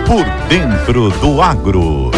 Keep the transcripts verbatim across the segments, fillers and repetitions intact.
Por Dentro do Agro.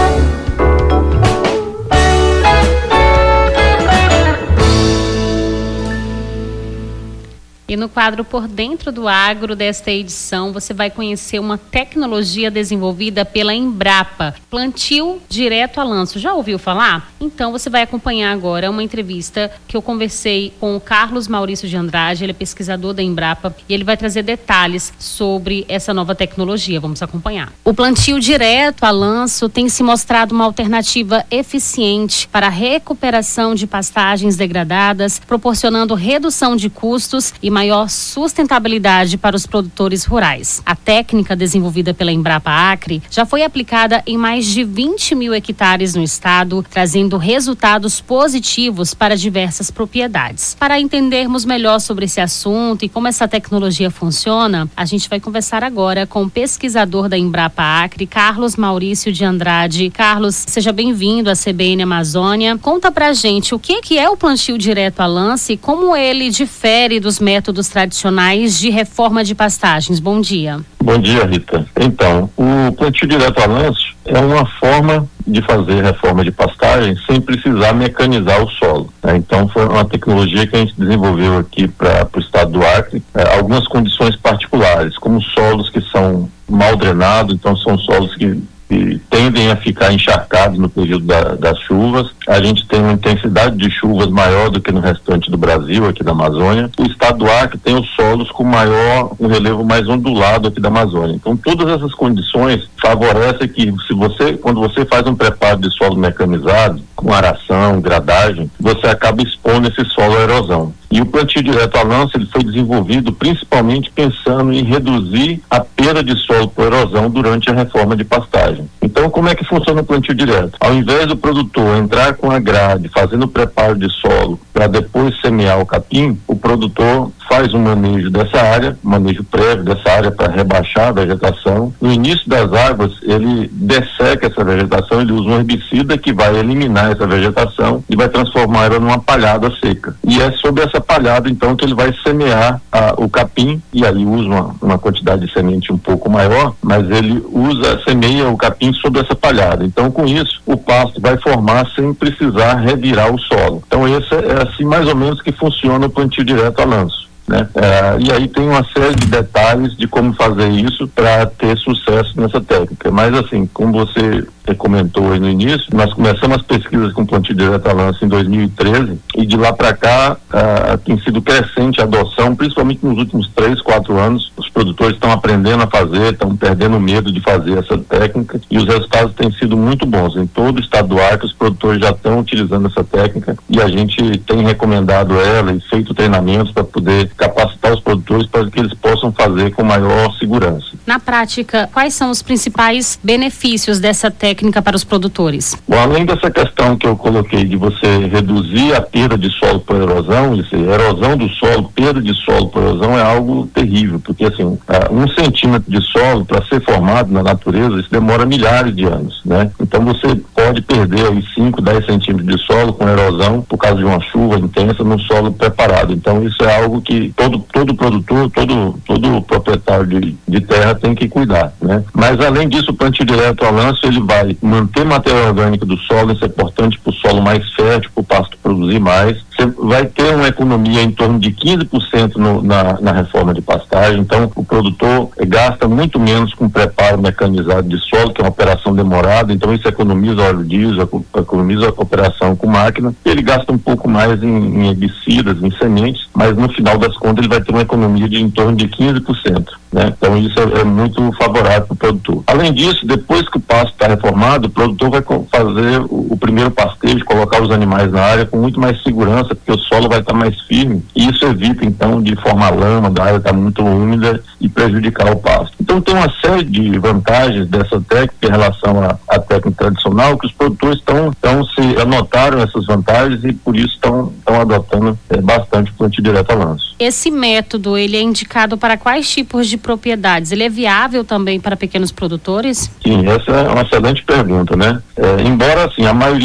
E no quadro Por Dentro do Agro desta edição, você vai conhecer uma tecnologia desenvolvida pela Embrapa, plantio direto a lanço. Já ouviu falar? Então você vai acompanhar agora uma entrevista que eu conversei com o Carlos Maurício de Andrade, ele é pesquisador da Embrapa e ele vai trazer detalhes sobre essa nova tecnologia. Vamos acompanhar. O plantio direto a lanço tem se mostrado uma alternativa eficiente para a recuperação de pastagens degradadas, proporcionando redução de custos e maior sustentabilidade para os produtores rurais. A técnica desenvolvida pela Embrapa Acre já foi aplicada em mais de vinte mil hectares no estado, trazendo resultados positivos para diversas propriedades. Para entendermos melhor sobre esse assunto e como essa tecnologia funciona, a gente vai conversar agora com o pesquisador da Embrapa Acre, Carlos Maurício de Andrade. Carlos, seja bem-vindo à C B N Amazônia. Conta pra gente o que que é o plantio direto a lanço e como ele difere dos métodos tradicionais de reforma de pastagens. Bom dia. Bom dia, Rita. Então, o plantio direto a lanço é uma forma de fazer reforma de pastagem sem precisar mecanizar o solo, né? Então, foi uma tecnologia que a gente desenvolveu aqui para o estado do Acre, é, algumas condições particulares, como solos que são mal drenados, então são solos que que tendem a ficar encharcados no período da, das chuvas. A gente tem uma intensidade de chuvas maior do que no restante do Brasil, aqui da Amazônia. O estado do Acre tem os solos com maior, um relevo mais ondulado aqui da Amazônia. Então, todas essas condições favorecem que, se você, quando você faz um preparo de solo mecanizado, com aração, gradagem, você acaba expondo esse solo à erosão. E o plantio direto a lanço, ele foi desenvolvido principalmente pensando em reduzir a perda de solo por erosão durante a reforma de pastagem. Então, como é que funciona o plantio direto? Ao invés do produtor entrar com a grade, fazendo o preparo de solo para depois semear o capim, o produtor faz um manejo dessa área, manejo prévio dessa área para rebaixar a vegetação. No início das águas, ele desseca essa vegetação, ele usa um herbicida que vai eliminar essa vegetação e vai transformar ela numa palhada seca. E é sobre essa palhada, então, que ele vai semear a, o capim, e aí usa uma, uma quantidade de semente um pouco maior, mas ele usa, semeia o capim sobre essa palhada. Então, com isso, o pasto vai formar sem precisar revirar o solo. Então, esse é assim mais ou menos que funciona o plantio direto a lanço, né? É, e aí tem uma série de detalhes de como fazer isso para ter sucesso nessa técnica. Mas assim, como você comentou aí no início, nós começamos as pesquisas com plantio direto a lanço em dois mil e treze e de lá para cá uh, tem sido crescente a adoção, principalmente nos últimos três, quatro anos. Os produtores estão aprendendo a fazer, estão perdendo medo de fazer essa técnica e os resultados têm sido muito bons. Em todo o estado do Acre, os produtores já estão utilizando essa técnica e a gente tem recomendado ela e feito treinamentos para poder capacitar os produtores para que eles possam fazer com maior segurança. Na prática, quais são os principais benefícios dessa técnica para os produtores? Bom, além dessa questão que eu coloquei de você reduzir a perda de solo por erosão, isso, erosão do solo, perda de solo por erosão é algo terrível, porque assim, um centímetro de solo para ser formado na natureza, isso demora milhares de anos, né? Então você pode perder aí cinco, dez centímetros de solo com erosão por causa de uma chuva intensa no solo preparado. Então isso é algo que todo, todo produtor, todo, todo proprietário de, de terra tem que cuidar, né? Mas além disso, o plantio direto a lanço, ele vai manter matéria orgânica do solo, isso é importante para o solo mais fértil, para o pasto produzir mais. Você vai ter uma economia em torno de quinze por cento no, na, na reforma de pastagem, então o produtor eh, gasta muito menos com preparo mecanizado de solo, que é uma operação demorada, então isso economiza óleo diesel, economiza a operação com máquina, ele gasta um pouco mais em, em herbicidas, em sementes, mas no final das contas ele vai ter uma economia de em torno de quinze por cento, né? Então isso é, é muito favorável para o produtor. Além disso, depois que o pasto está reformado, o produtor vai fazer o, o primeiro pastejo, colocar os animais na área com muito mais segurança, porque o solo vai estar mais firme, e isso evita então de formar lama, da área estar muito úmida e prejudicar o pasto. Então tem uma série de vantagens dessa técnica em relação à, à técnica tradicional, que os produtores estão, estão se anotaram essas vantagens e por isso estão, estão adotando é, bastante o plantio direto a lanço. Esse método, ele é indicado para quais tipos de propriedades? Ele é viável também para pequenos produtores? Sim, essa é uma excelente pergunta, né? É, embora, assim, a maioria dos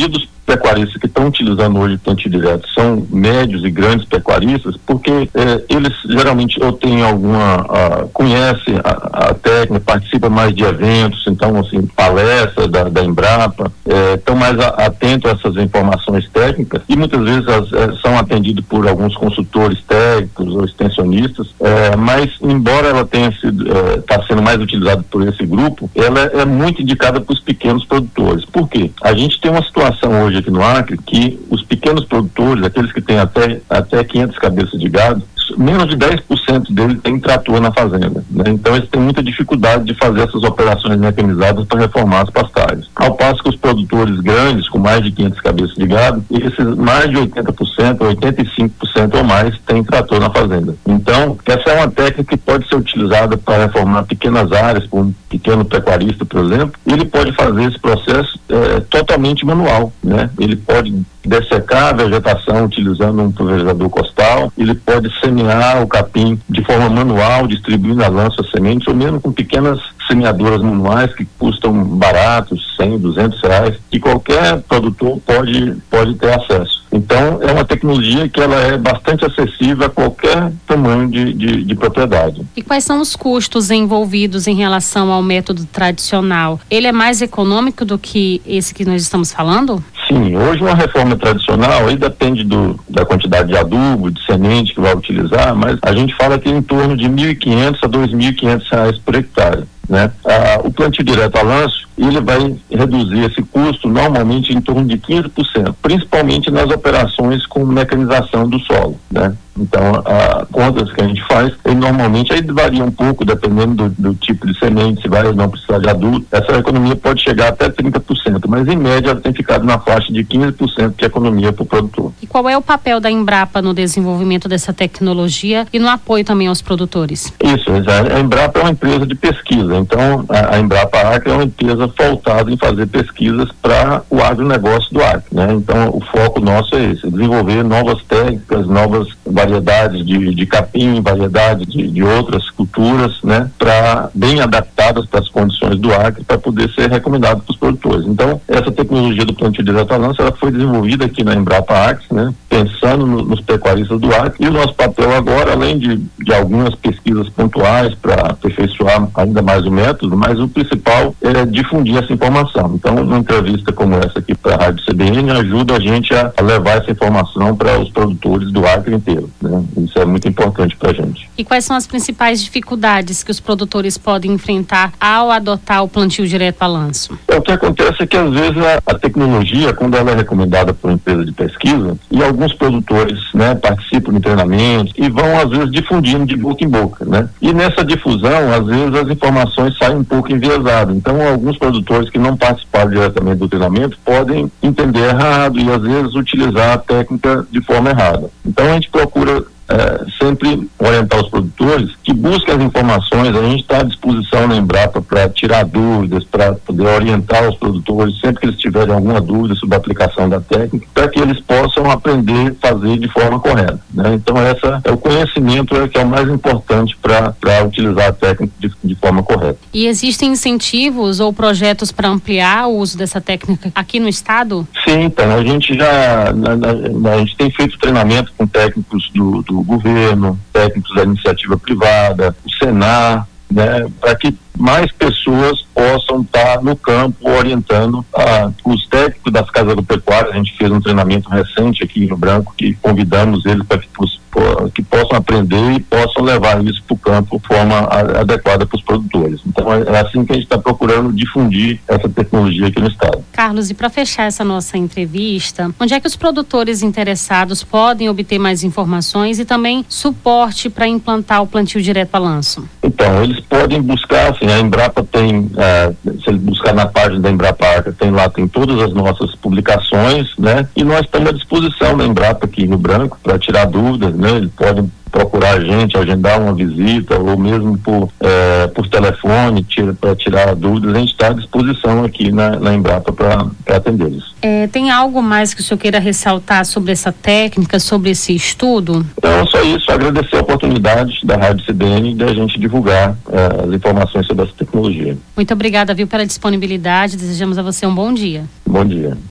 pecuaristas que estão utilizando hoje o plantio direto são médios e grandes pecuaristas, porque eh, eles geralmente ou têm alguma, uh, conhecem a, a técnica, participam mais de eventos, então assim, palestras da, da Embrapa, estão eh, mais a, atentos a essas informações técnicas e muitas vezes as, eh, são atendidos por alguns consultores técnicos ou extensionistas, eh, mas embora ela tenha sido, está sendo mais utilizada por esse grupo, ela é muito indicada para os pequenos produtores. Por quê? A gente tem uma situação hoje aqui no Acre que os pequenos produtores, aqueles que têm até, até quinhentas cabeças de gado, menos de dez por cento deles tem trator na fazenda, né? Então eles têm muita dificuldade de fazer essas operações mecanizadas para reformar as pastagens. Ao passo que os produtores grandes, com mais de quinhentas cabeças de gado, esses mais de oitenta por cento, oitenta e cinco por cento ou mais têm trator na fazenda. Então, essa é uma técnica que pode ser utilizada para reformar pequenas áreas, por um pequeno pecuarista, por exemplo, e ele pode fazer esse processo é, totalmente manual, né? Ele pode dessecar a vegetação utilizando um pulverizador costal, ele pode semear o capim de forma manual, distribuindo a lança sementes, ou mesmo com pequenas semeadoras manuais que custam baratos, cem, duzentos reais, que qualquer produtor pode, pode ter acesso. Então, é uma tecnologia que ela é bastante acessível a qualquer tamanho de, de, de propriedade. E quais são os custos envolvidos em relação ao método tradicional? Ele é mais econômico do que esse que nós estamos falando? Sim, hoje uma reforma tradicional, aí depende do, da quantidade de adubo, de semente que vai utilizar, mas a gente fala que em torno de mil e quinhentos a dois mil e quinhentos reais por hectare, né? Ah, o plantio direto a lanço, ele vai reduzir esse custo normalmente em torno de quinze por cento, principalmente nas operações com mecanização do solo, né? Então, a contas que a gente faz, ele normalmente aí varia um pouco, dependendo do, do tipo de semente, se vai ou não precisar de adubo. Essa economia pode chegar até trinta por cento, mas em média ela tem ficado na faixa de quinze por cento de economia para o produtor. E qual é o papel da Embrapa no desenvolvimento dessa tecnologia e no apoio também aos produtores? Isso, a Embrapa é uma empresa de pesquisa, então a, a Embrapa Acre é uma empresa voltada em fazer pesquisas para o agronegócio do Acre, né? Então o foco nosso é esse, desenvolver novas técnicas, novas variedades de, de capim, variedades de, de outras culturas, né, para bem adaptadas para as condições do Acre, para poder ser recomendado para os produtores. Então, essa tecnologia do plantio direto a lanço, ela foi desenvolvida aqui na Embrapa Acre, né, pensando no, nos pecuaristas do Acre, e o nosso papel agora, além de, de algumas pesquisas pontuais para aperfeiçoar ainda mais o método, mas o principal é difundir essa informação. Então, uma entrevista como essa aqui para a Rádio C B N ajuda a gente a, a levar essa informação para os produtores do Acre inteiro. Né? Isso é muito importante para a gente. E quais são as principais dificuldades que os produtores podem enfrentar ao adotar o plantio direto a lanço? O que acontece é que às vezes a, a tecnologia, quando ela é recomendada por uma empresa de pesquisa, e alguns produtores, né, participam de treinamentos e vão às vezes difundindo de boca em boca, né? E nessa difusão, às vezes as informações saem um pouco enviesadas. Então, alguns produtores que não participaram diretamente do treinamento podem entender errado e às vezes utilizar a técnica de forma errada. Então, a gente procura É, sempre orientar os produtores que busquem as informações. A gente está à disposição na Embrapa para tirar dúvidas, para poder orientar os produtores sempre que eles tiverem alguma dúvida sobre a aplicação da técnica, para que eles possam aprender a fazer de forma correta, né? Então essa é o conhecimento é, que é o mais importante para utilizar a técnica de, de forma correta. E existem incentivos ou projetos para ampliar o uso dessa técnica aqui no estado? Sim, então a gente já na, na, a gente tem feito treinamento com técnicos do, do do governo, técnicos da iniciativa privada, o Senar, né, para que mais pessoas possam estar no campo orientando ah, os técnicos das casas agropecuárias. A gente fez um treinamento recente aqui em Rio Branco, que convidamos eles para que, que possam aprender e possam levar isso para o campo de forma a, adequada para os produtores. Então é, é assim que a gente está procurando difundir essa tecnologia aqui no estado. Carlos, e para fechar essa nossa entrevista, onde é que os produtores interessados podem obter mais informações e também suporte para implantar o plantio direto a lanço? Então, eles podem buscar, assim, a Embrapa tem, é, se ele buscar na página da Embrapa Acre, tem lá, tem todas as nossas publicações, né? E nós estamos à disposição da Embrapa aqui no Branco para tirar dúvidas, né? Eles podem procurar a gente, agendar uma visita ou mesmo por, é, por telefone tira, para tirar dúvidas. A gente está à disposição aqui na, na Embrapa para atendê-los. É, tem algo mais que o senhor queira ressaltar sobre essa técnica, sobre esse estudo? Não, só isso, agradecer a oportunidade da Rádio C B N de a gente divulgar é, as informações sobre essa tecnologia. Muito obrigada, viu, pela disponibilidade. Desejamos a você um bom dia. Bom dia.